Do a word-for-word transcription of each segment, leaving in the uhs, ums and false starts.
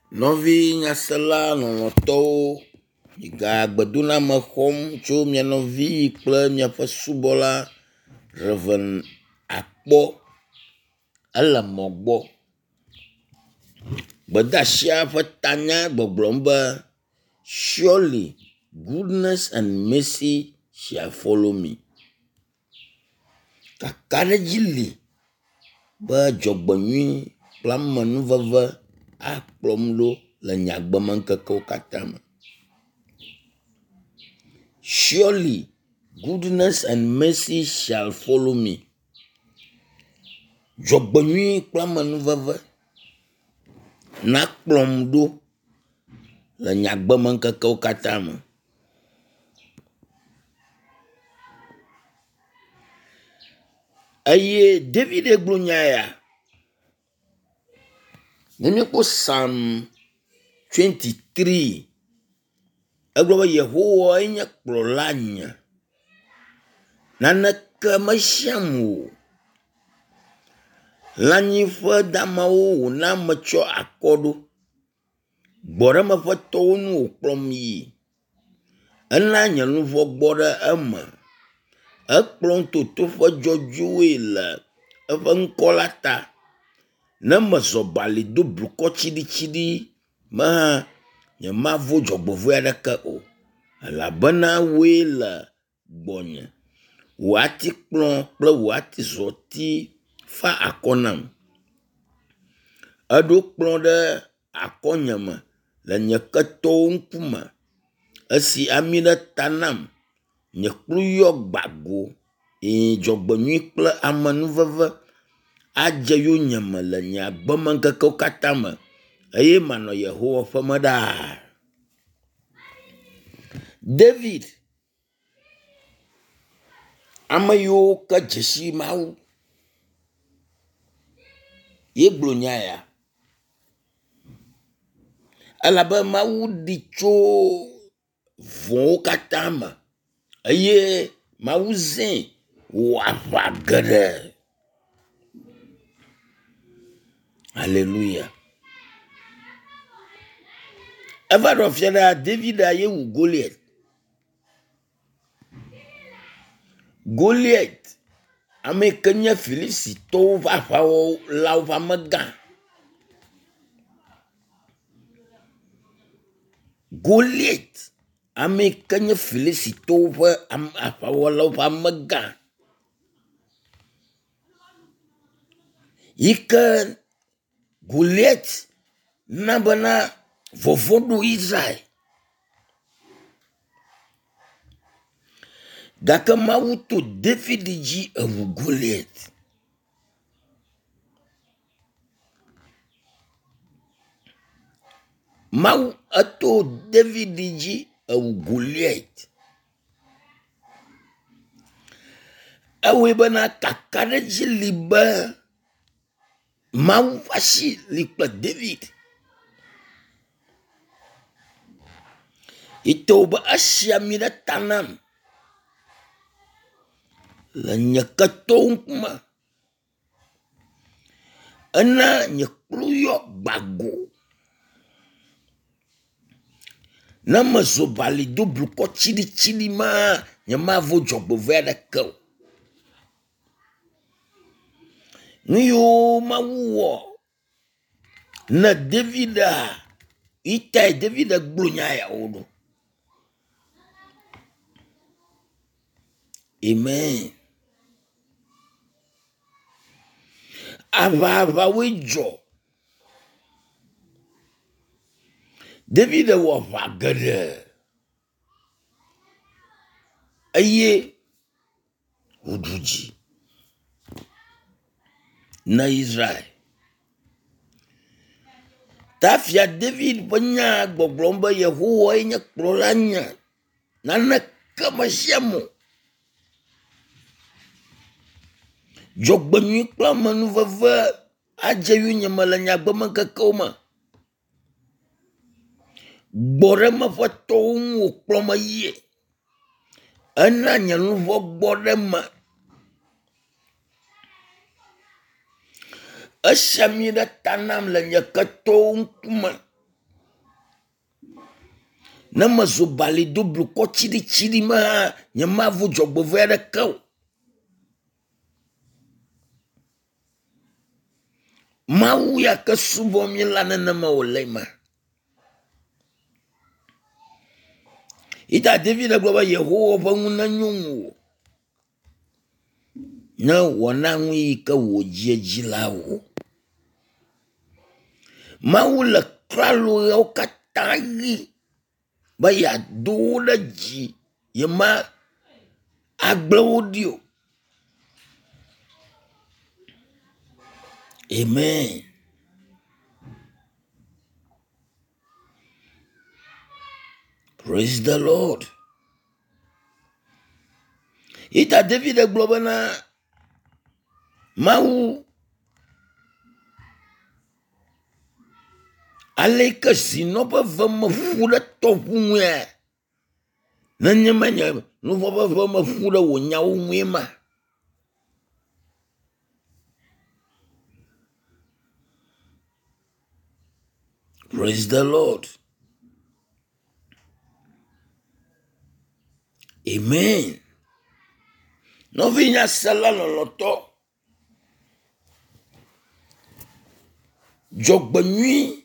Nɔvi nyasela lɔlɔ̃tɔwo yi ga gbedoname xɔm tso mia nɔvi kple miaƒe subɔla Reverend Akpɔ ele mɔ gbɔ. Gbedeasia ƒe tanya gbɔgblɔm be surely goodness and mercy shall follow me. Kakaɖedzi li be dzɔgbenyui kple amenuveve akplɔm ɖo le nye agbemeŋkekewo katã me. Surely goodness and mercy shall follow me. Dzɔgbenyui kple amenuveve nakplɔm ɖo le nye agbemeŋkekewo katã me. Eye David gblɔ nya ya. Ne míekpɔ Psalm twenty-three, egblɔ be Yehowa enye kplɔla nye, naneke mesiam o. Lãnyiƒe damawo wòna metsɔ akɔ ɖo, gbɔɖeme ƒe tɔwo nu wòkplɔm yi. Ena nye luʋɔ gbɔ ɖe eme, ekplɔm to toƒe dzɔdzɔe le eƒe ŋkɔ la ta. Ne mezɔ bali do blukɔ tsiɖitsiɖi me hã nyemavo dzɔgbevɔ̃e aɖeke o, elabena wòe le gbɔnye. Wò atikplɔ kple wò atizɔti fa akɔ nam. Eɖo kplɔ ɖe akɔnye me le nye ketɔwo ŋkume. Esi ami ɖe ta nam, nye kplu yɔ gbago. Eye dzɔgbenyui kple amenuveve adze yonyeme le nye agbemeŋkekewo katã me, eye manɔ Yehowa ƒe me ɖaa. David, ame yiwo ke dzesi Mawu, ye gblɔ nya ya. Elabe Mawu ɖi tso vɔ̃wo katã me, eye Mawu zẽ wɔ aʋa geɖe. Hallelujah. Eva ɖo fia ɖa David ye wu Goliath. Goliath, ame ke nye Filistitɔwo ƒe aʋawɔlawo ƒe amegã. Goliath, ame ke nye Filistitɔwo ƒe aʋawɔlawo ƒe amegã. Yi ke Goliath na bena vɔvɔ̃ ɖo Israel. Gake Mawu to David dzi ewu Goliath. Mawu eto David dzi ewu Goliath. Ewoe bena kakaɖedzi li be Mawu ƒe asi li kple David. Ito be esi ami ɖe ta nam le nye ketɔwo ŋkume. Ena nye kplu yɔ gbago. Ne mezo bali do blukɔ tsiɖitsiɖi ma, nyemavo dzɔgbevɔ̃e aɖeke o. Nu yiwo Mawu wɔ ne David a, itae David gblɔ nya yawo ɖo. Amen. Aʋaʋawoe dzɔ. David wɔ aʋa geɖe. Eye wòɖu dzi na Israel. Ta fia David ƒe nya gbɔgblɔm be Yehowa nye kplɔla nye, naneke mesiam o. Dzɔgbenyui kple amenuveve adze yonyeme le nye agbemeŋkekewo me. Gbɔɖeme ƒe tɔwo ŋu wòkplɔm yie. Ena nye luʋɔ gbɔ ɖe me. Esi ami ɖe ta nam le nye ketɔwo ŋkume. ne me zo bali do blukɔ tsiri tsiri me hã nye mavu dzɔgbevɔe aɖeke o. Mawu ya ke subɔ mi la nenema wòle ma. Ita David gblɔ be Yehowa ƒe ŋu nenyo ŋu o. Ne wɔna ŋu yi ke wò dzi dzi la o. Mawu le klalo ɣewo katã ɣi be yeado wo ɖe dzi ye ma agble wo ɖi o. Amen. Praise the Lord. Ita David gblɔ be na Mawu ale ke zinɔ ƒe ve me ƒu ɖe tɔʋu ŋuia nenye menye nuvɔ ƒe ve me ƒu ɖe wò nyawo ŋui ma. Praise the Lord. Amen. Novinya sala lɔlɔtɔ. Dzɔgbenyui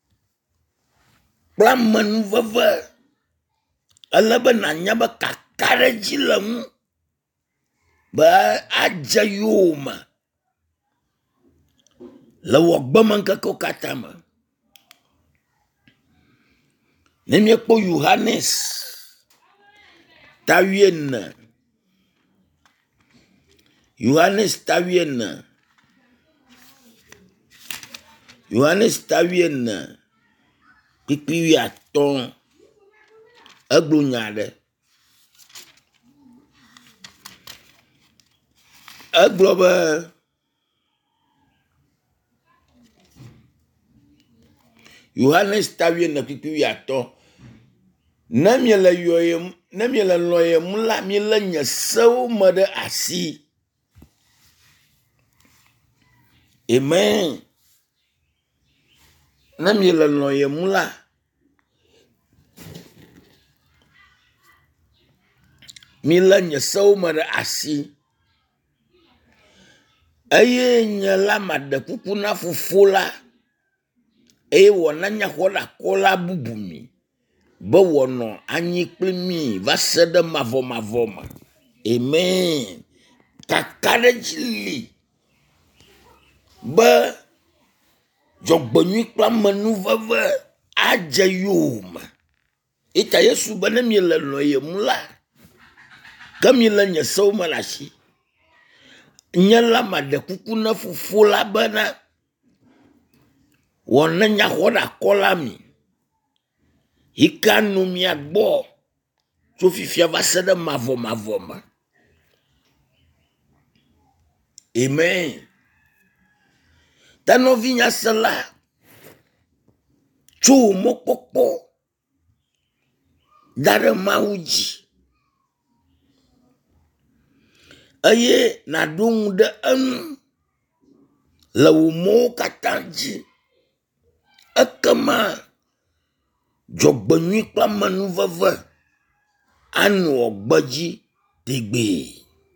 kple amenuveve ele be nanya be kaka ɖe dzi le ŋu be adze yowòme le wɔ gbemeŋkekewo katã me. Ne miekpɔ Yohanes tawiene Yohanes tawiene Yohanes tawiene kpikpi atɔ̃ egblɔ nya ɖe. Egblɔ be Yohanes tawiene kpikpi atɔ̃ ne miele yɔyem ne miele lɔyem la miele nye sewo me ɖe asi. Amen. Ne miele lɔyem la miele nye sewo me ɖe asi. Eye nye la maɖe kuku na Fofo la eye wòana nyaxɔɖakɔla bubu mi be wòanɔ anyi kpli mi va se ɖe mavɔ mavɔ me. Amen. Kaka ɖe dzi li be dzɔgbenyui kple amenuveve adze yowòme. Eta Yesu be ne miele lɔyem la ke miele nye sewo me ɖe asi. Nye la maɖe kuku na Fofo la bena wòana nyaxɔɖakɔla mi yi ke anɔ mia gbɔ tso fifia va se ɖe mavɔ mavɔ me. Amen. Ta nɔvinya se la tso wò mɔkpɔkpɔ da ɖe Mawu dzi eye naɖo ŋu ɖe enu le wò mɔwo katã dzi. Ekema dzɔgbenyui kple amenuveve anɔ gbedzi tegbee.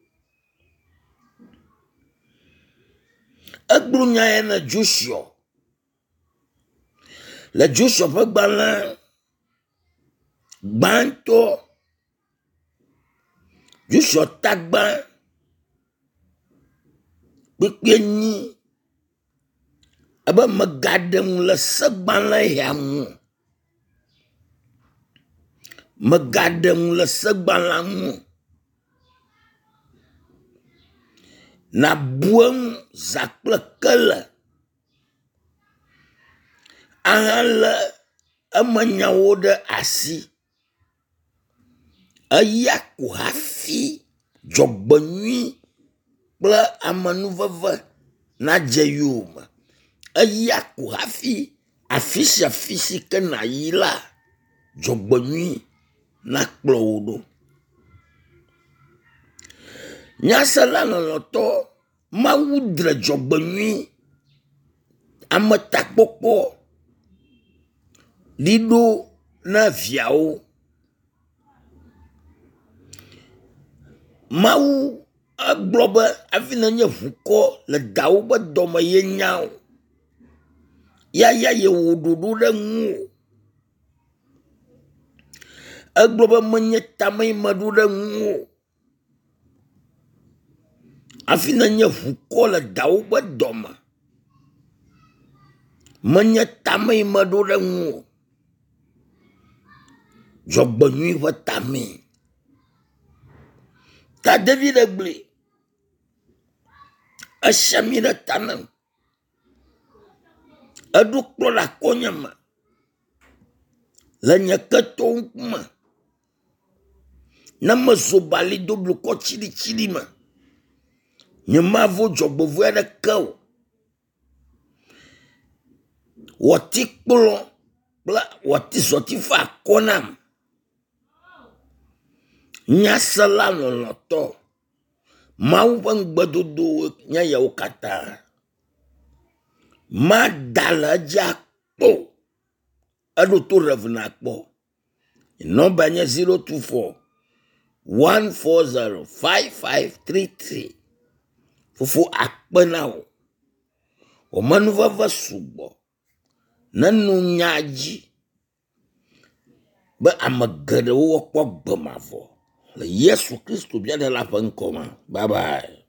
Egblɔ nya ya ne Joshua le Joshua ƒe gbalẽ gbãtɔ Joshua tagbã kpekpe nyi ebe megaɖe ŋu le segbalẽ ya ŋu. Megaɖe ŋu le segbalẽa ŋu. Nabu eŋu zã kple kele. Ahelé emenyawo ɖe asi. Eya ko hafi dzɔgbenyui kple amenuveve nadze yowòme. Eya ko hafi afi sia afi si ke nayi la dzɔgbenyui nakplɔ wò ɖo. Nyasela lɔlɔtɔ Mawu dre dzɔgbenyui ametakpɔkpɔ liɖo na viawo. Mawu aglobe avina nye vuko le dawo be dome ye nyao. Ya ya ye wo dodo de ŋu. Aglobe menye tame madu de ŋu. Afina nye vuko le dawo be dome. Menye tame madu de ŋu. Dzogbenyui ƒe tame. Ta David egble. Esemi ɖe ta nam. Eɖo kplɔ le akonye me. Le nye keto ŋkume. Ne mezo bali do blukɔ tsidi tsidi me. Nye mavo dzɔgbevu aɖeke o. Wɔti kplɔ kple wɔti zɔti fa akɔ nam. Nyasela lɔlɔtɔ. Mawu ƒe ŋugbedodo nye yawo katã. Ma da le edzi akpɔ. Eɖo to revena akpɔ. Nɔmba nye zero two four one four zero five five three three. Fofo akpe na wo. O manu veve sugbɔ. Nenu nya dzi. Be ame geɖewo kpɔ gbe mavɔ. Le Yesu Kristo bia de la ƒe ŋkɔ me. Bye bye.